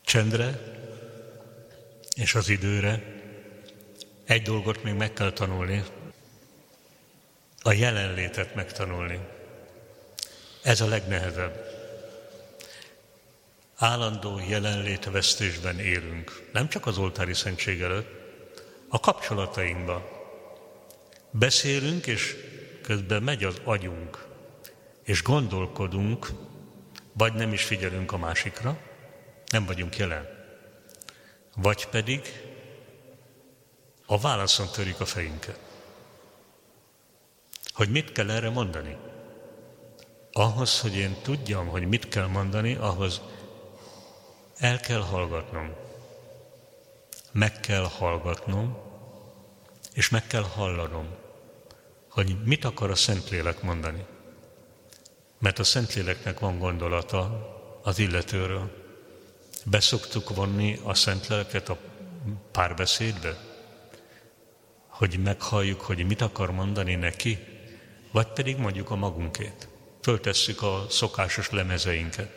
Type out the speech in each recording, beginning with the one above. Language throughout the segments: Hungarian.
csendre és az időre egy dolgot még meg kell tanulni, a jelenlétet megtanulni. Ez a legnehezebb. Állandó jelenlétvesztésben élünk. Nem csak az oltári szentség előtt, a kapcsolatainkban. Beszélünk, és közben megy az agyunk, és gondolkodunk, vagy nem is figyelünk a másikra, nem vagyunk jelen. Vagy pedig a válaszon törik a fejünket. Hogy mit kell erre mondani? Ahhoz, hogy én tudjam, hogy mit kell mondani, ahhoz el kell hallgatnom. Meg kell hallgatnom, és meg kell hallanom, hogy mit akar a Szentlélek mondani. Mert a Szentléleknek van gondolata az illetőről. Beszoktuk vonni a Szentléleket a párbeszédbe, hogy meghalljuk, hogy mit akar mondani neki, vagy pedig mondjuk a magunkét. Föltesszük a szokásos lemezeinket.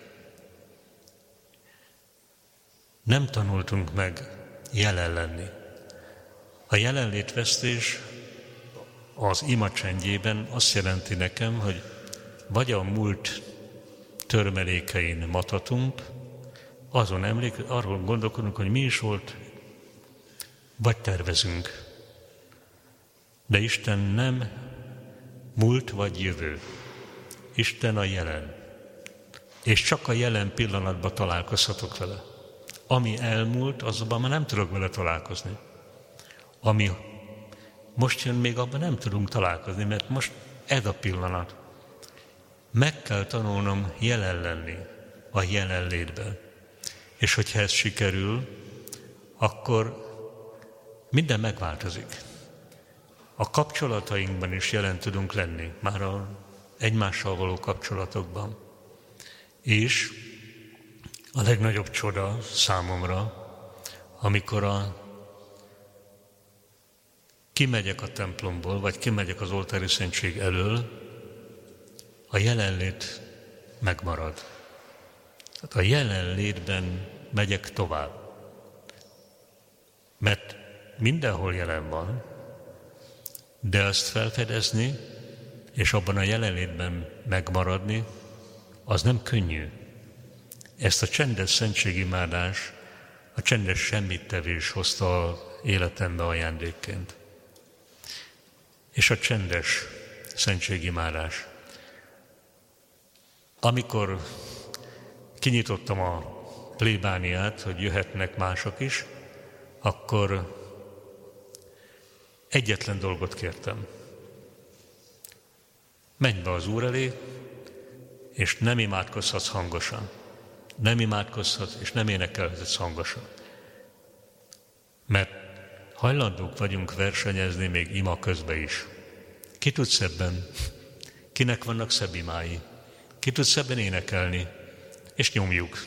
Nem tanultunk meg jelen lenni. A jelenlétvesztés az ima csendjében azt jelenti nekem, hogy vagy a múlt törmelékein matatunk, arról gondolkodunk, hogy mi is volt, vagy tervezünk. De Isten nem múlt vagy jövő. Isten a jelen. És csak a jelen pillanatban találkozhatok vele. Ami elmúlt, azonban már nem tudok vele találkozni. Ami most jön, még abban nem tudunk találkozni, mert most ez a pillanat. Meg kell tanulnom jelen lenni a jelenlétben. És hogyha ez sikerül, akkor minden megváltozik. A kapcsolatainkban is jelen tudunk lenni, már a egymással való kapcsolatokban. És a legnagyobb csoda számomra, amikor kimegyek a templomból, vagy kimegyek az oltári szentség elől, a jelenlét megmarad. Tehát a jelenlétben megyek tovább. Mert mindenhol jelen van, de azt felfedezni, és abban a jelenlétben megmaradni, az nem könnyű. Ezt a csendes szentségimádás, a csendes semmittevés hozta az életembe ajándékként. És a csendes szentségimádás. Amikor kinyitottam a plébániát, hogy jöhetnek mások is, akkor egyetlen dolgot kértem. Menj be az Úr elé, és nem imádkozhatsz hangosan. Nem imádkozhatsz, és nem énekelhetsz hangosan. Mert hajlandók vagyunk versenyezni még ima közben is. Ki tud szebben? Kinek vannak szebb imái? Ki tud szebben énekelni? És nyomjuk.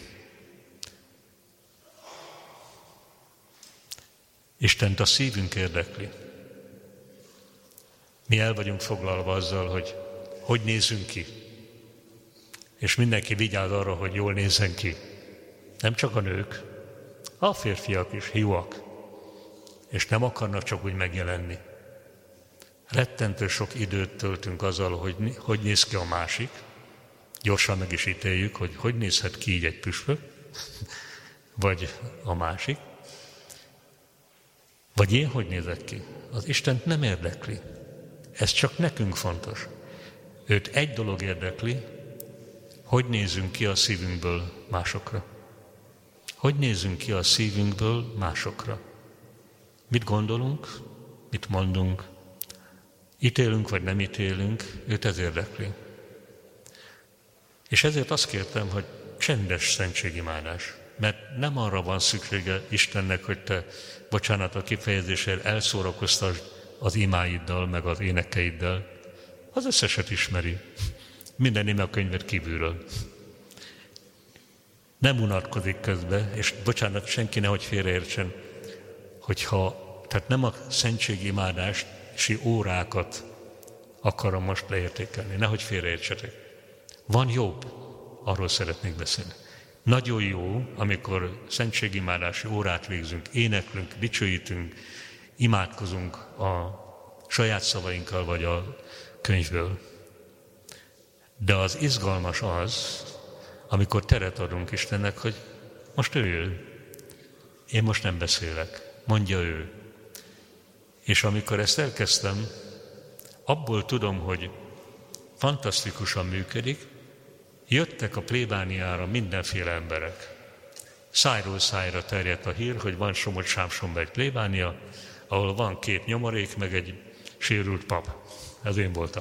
Istent a szívünk érdekli. Mi el vagyunk foglalva azzal, hogy nézzünk ki. És mindenki vigyáz arra, hogy jól nézzen ki. Nem csak a nők, a férfiak is, hiúak. És nem akarnak csak úgy megjelenni. Rettentő sok időt töltünk azzal, hogy néz ki a másik. Gyorsan meg is ítéljük, hogy nézhet ki így egy püspök, vagy a másik. Vagy én hogy nézek ki? Az Istent nem érdekli. Ez csak nekünk fontos. Őt egy dolog érdekli, hogy nézzünk ki a szívünkből másokra. Hogy nézzünk ki a szívünkből másokra. Mit gondolunk, mit mondunk, ítélünk vagy nem ítélünk, őt ez érdekli. És ezért azt kértem, hogy csendes szentségimádás. Mert nem arra van szüksége Istennek, hogy te, bocsánat a kifejezésért, elszórakoztasd az imáiddal, meg az énekeiddel. Az összeset ismeri. Minden imakönyvet kívülről. Nem unatkozik közben, és bocsánat, senki nehogy félreértsen, tehát nem a szentségimádási órákat akarom most leértékelni, nehogy félreértsetek. Van jobb, arról szeretnék beszélni. Nagyon jó, amikor szentségimádási órát végzünk, éneklünk, dicsőítünk, imádkozunk a saját szavainkkal vagy a könyvből. De az izgalmas az, amikor teret adunk Istennek, hogy most ő jön. Én most nem beszélek, mondja ő. És amikor ezt elkezdtem, abból tudom, hogy fantasztikusan működik, jöttek a plébániára mindenféle emberek. Szájról szájra terjedt a hír, hogy van Somogy-Sámsonban egy plébánia, ahol van 2 nyomorék, meg egy sérült pap. Ez én voltam.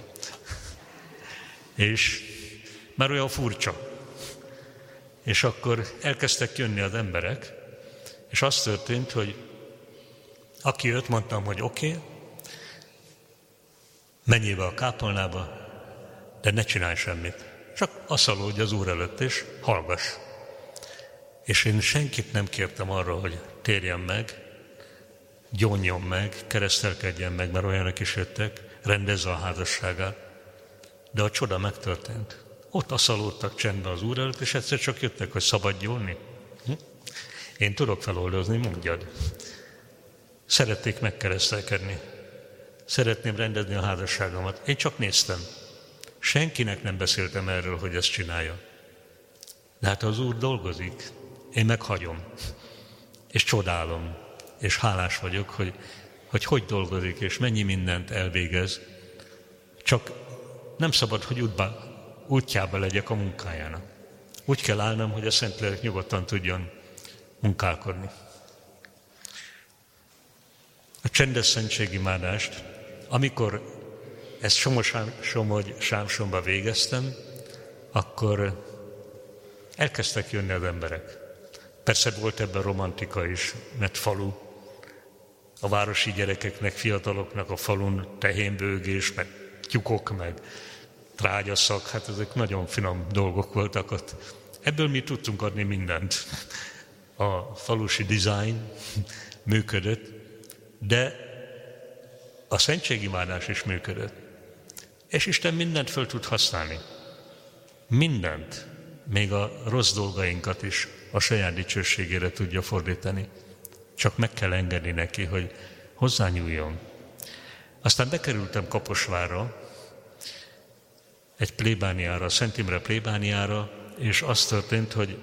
És már olyan furcsa. És akkor elkezdtek jönni az emberek, és az történt, hogy aki jött, mondtam, hogy oké, menjél be a kápolnába, de ne csinálj semmit. Csak asszalódj az Úr előtt, és hallgass. És én senkit nem kértem arra, hogy térjen meg, gyónjon meg, keresztelkedjen meg, mert olyanok is jöttek, rendezze a házasságát. De a csoda megtörtént. Ott asszalódtak csendben az Úr előtt, és egyszer csak jöttek, hogy szabad gyónni. Én tudok feloldozni, mondjad. Szerették megkeresztelkedni. Szeretném rendezni a házasságomat. Én csak néztem. Senkinek nem beszéltem erről, hogy ezt csinálja. De hát az Úr dolgozik. Én meghagyom. És csodálom. És hálás vagyok, hogy dolgozik, és mennyi mindent elvégez. Csak nem szabad, hogy útjába legyek a munkájának. Úgy kell állnom, hogy a Szentlélek nyugodtan tudjon munkálkodni. A csendes szentségimádást, amikor ezt Somogy-Sámsonba végeztem, akkor elkezdtek jönni az emberek. Persze volt ebben romantika is, mert falu. A városi gyerekeknek, fiataloknak a falun tehénbőgés, meg tyúkok, meg trágyaszak, hát ezek nagyon finom dolgok voltak ott. Ebből mi tudtunk adni mindent. A falusi design működött, de a szentségimádás is működött. És Isten mindent föl tud használni. Mindent, még a rossz dolgainkat is a saját dicsőségére tudja fordítani. Csak meg kell engedni neki, hogy hozzányúljon. Aztán bekerültem Kaposvárra, egy plébániára, Szent Imre plébániára, és az történt, hogy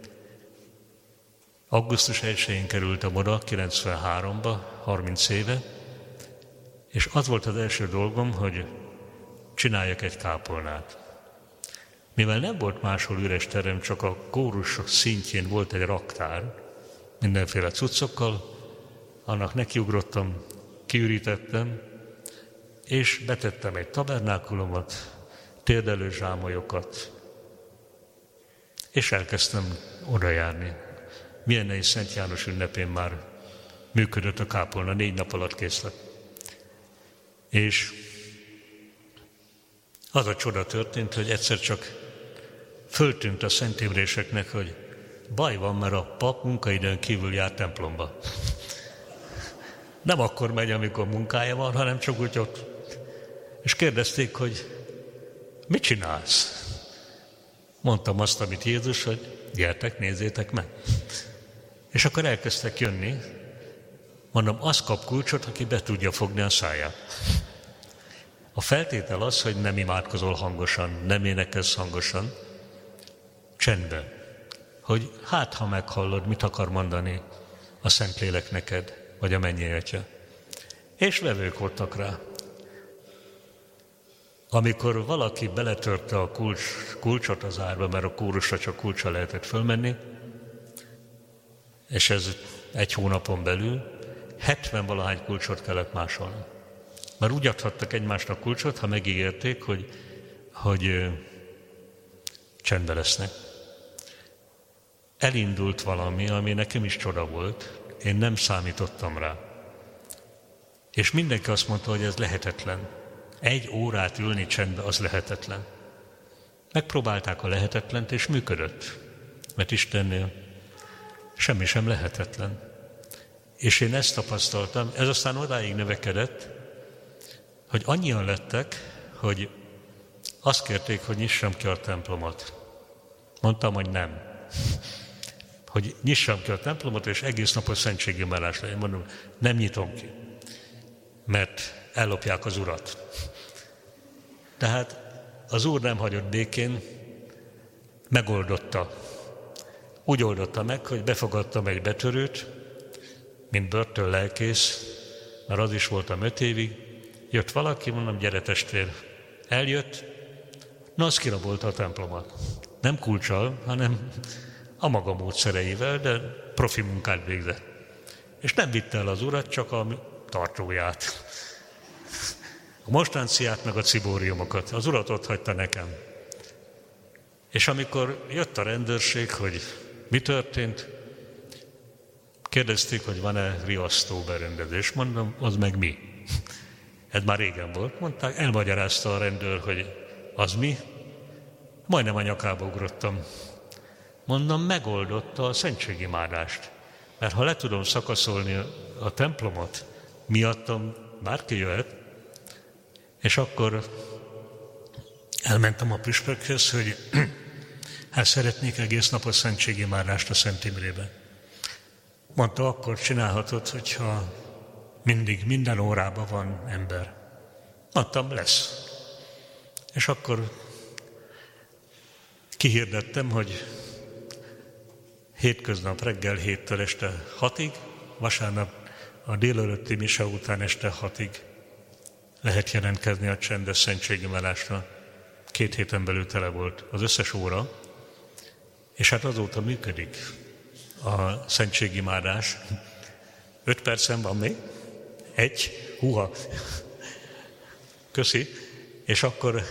augusztus 1-én kerültem oda, 93-ba, 30 éve, és az volt az első dolgom, hogy csináljak egy kápolnát. Mivel nem volt máshol üres terem, csak a kórusok szintjén volt egy raktár, mindenféle cuccokkal, annak nekiugrottam, kiürítettem, és betettem egy tabernákulumot, térdelő zsámolyokat, és elkezdtem oda járni. Viennei Szent János ünnepén már működött a kápolna, 4 nap alatt kész lett. És az a csoda történt, hogy egyszer csak föltűnt a Szent Imréseknek, hogy baj van, mert a pap munkaidőn kívül jár templomba. Nem akkor megy, amikor munkája van, hanem csak úgy ott. És kérdezték, hogy mit csinálsz? Mondtam azt, amit Jézus, hogy gyertek, nézzétek meg. És akkor elkezdtek jönni. Mondom, az kap kulcsot, aki be tudja fogni a száját. A feltétel az, hogy nem imádkozol hangosan, nem énekelsz hangosan, csendben. Hogy hát, ha meghallod, mit akar mondani a Szentlélek neked, vagy a Mennyei Atya. És vevők voltak rá. Amikor valaki beletörte a kulcsot az árba, mert a kórusra csak kulccsal lehetett fölmenni, és ez 1 hónapon belül 70-valahány kulcsot kellett másolni. Mert úgy adhattak egymásnak kulcsot, ha megígérték, hogy csendben lesznek. Elindult valami, ami nekem is csoda volt, én nem számítottam rá. És mindenki azt mondta, hogy ez lehetetlen. 1 órát ülni csendben, az lehetetlen. Megpróbálták a lehetetlent, és működött. Mert Istennél semmi sem lehetetlen. És én ezt tapasztaltam, ez aztán odáig növekedett, hogy annyian lettek, hogy azt kérték, hogy nyissam ki a templomot. Mondtam, hogy nem. hogy nyissam ki a templomot, és egész napos szentségimádás legyen. Mondom, nem nyitom ki, mert ellopják az Urat. Tehát az Úr nem hagyott békén, megoldotta. Úgy oldotta meg, hogy befogadtam egy betörőt, mint börtön lelkész, mert az is voltam 5 évig. Jött valaki, mondom, gyere testvér. Eljött, na az kirabolta a templomat. Nem kulccsal, hanem a maga módszereivel, de profi munkát végzett. És nem vitte el az Urat, csak a tartóját. A monstranciát, meg a cibóriumokat. Az Urat ott hagyta nekem. És amikor jött a rendőrség, hogy mi történt, kérdezték, hogy van-e riasztó berendezés. Mondom, az meg mi? Ez már régen volt. Mondták, elmagyarázta a rendőr, hogy az mi. Majdnem a nyakába ugrottam. Mondom, megoldotta a szentségimádást. Mert ha le tudom szakaszolni a templomot, miattam bárki jöhet, és akkor elmentem a püspökhöz, hogy hát szeretnék egész napos szentségimádást a Szent Imrében. Mondta, akkor csinálhatod, hogyha minden órában van ember. Mondtam, lesz. És akkor kihirdettem, hogy hétköznap reggel 7-től este 6-ig, vasárnap a délelőtti mise után este 6-ig lehet jelentkezni a csendes szentségimádásra. 2 héten belül tele volt az összes óra, és hát azóta működik a szentségimádás. 5 percen van még? 1? Húha! Köszi! És akkor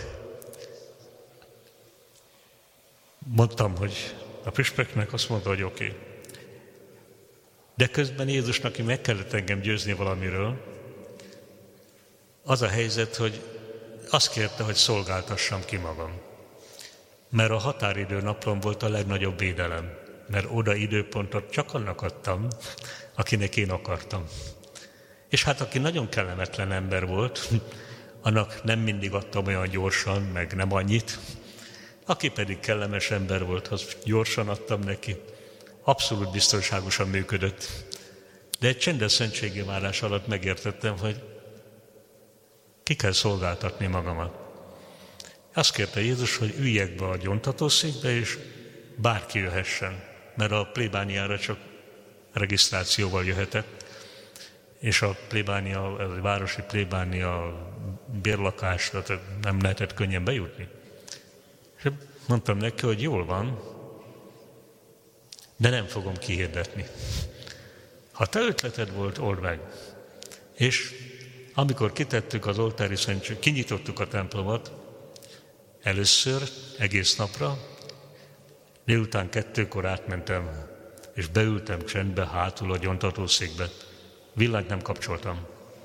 mondtam, hogy a püspöknek azt mondta, hogy oké. De közben Jézusnak meg kellett engem győzni valamiről. Az a helyzet, hogy azt kérte, hogy szolgáltassam ki magam. Mert a határidő napon volt a legnagyobb védelem. Mert oda időpontot csak annak adtam, akinek én akartam. És hát aki nagyon kellemetlen ember volt, annak nem mindig adtam olyan gyorsan, meg nem annyit. Aki pedig kellemes ember volt, az gyorsan adtam neki. Abszolút biztonságosan működött. De egy csendes szentségimádás alatt megértettem, hogy ki kell szolgáltatni magamat. Azt kérte Jézus, hogy üljek be a gyóntatószékbe, és bárki jöhessen, mert a plébániára csak regisztrációval jöhetett, és a plébánia, a városi plébánia bérlakásra nem lehetett könnyen bejutni. És mondtam neki, hogy jól van, de nem fogom kihirdetni. Ha te ötleted volt, old meg. És amikor kitettük az oltári szentség, kinyitottuk a templomot, először egész napra, délután 2-kor átmentem, és beültem csendbe hátul a gyóntatószékbe. Villanyt nem kapcsoltam.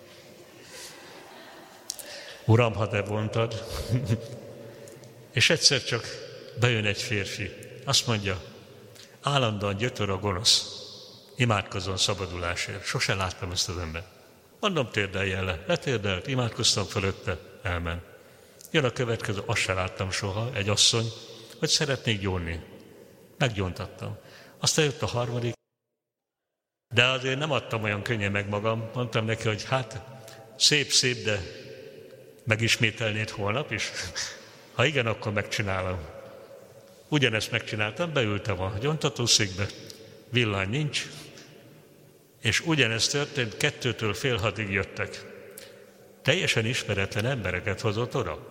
Uram, ha te mondtad, és egyszer csak bejön egy férfi, azt mondja, állandóan gyötör a gonosz, imádkozzon szabadulásért. Sose láttam ezt az embert. Mondom, térdeljen le. Letérdelt, imádkoztam fölötte, elment. Jön a következő, azt se láttam soha, egy asszony, hogy szeretnék gyónni. Meggyóntattam. Aztán jött a harmadik, de azért nem adtam olyan könnyen meg magam. Mondtam neki, hogy hát szép, de megismételnéd holnap is? Ha igen, akkor megcsinálom. Ugyanezt megcsináltam, beültem a gyóntatószékbe, villany nincs, és ugyanezt történt, 2-től fél 6-ig jöttek. Teljesen ismeretlen embereket hozott oda.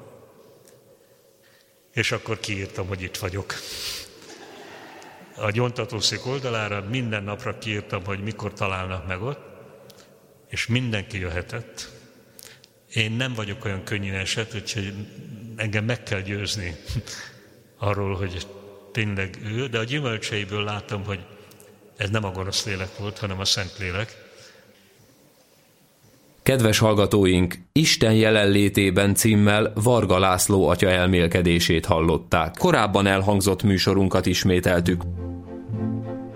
És akkor kiírtam, hogy itt vagyok. A gyóntatószék oldalára minden napra kiírtam, hogy mikor találnak meg ott, és mindenki jöhetett. Én nem vagyok olyan könnyű eset, úgyhogy engem meg kell győzni arról, hogy tényleg ő, de a gyümölcseiből látom, hogy ez nem a gonosz lélek volt, hanem a Szent Lélek. Kedves hallgatóink, Isten jelenlétében címmel Varga László atya elmélkedését hallották. Korábban elhangzott műsorunkat ismételtük.